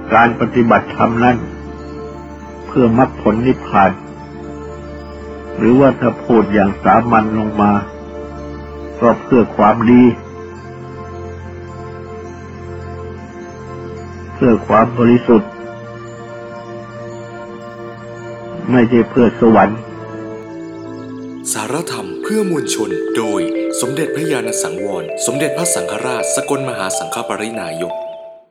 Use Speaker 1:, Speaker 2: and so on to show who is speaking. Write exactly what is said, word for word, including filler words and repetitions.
Speaker 1: การปฏิบัติธรรมนั้นเพื่อมรรคผลนิพพานหรือว่าถ้าพูดอย่างสามัญลงมาก็เพื่อความดีเพื่อความบริสุทธิ์ไม่ใช่เพื่อสวรรค์
Speaker 2: สารธรรมเพื่อมวลชนโดยสมเด็จพระญาณสังวรสมเด็จพระสังฆราชสกลมหาสังฆปรินายก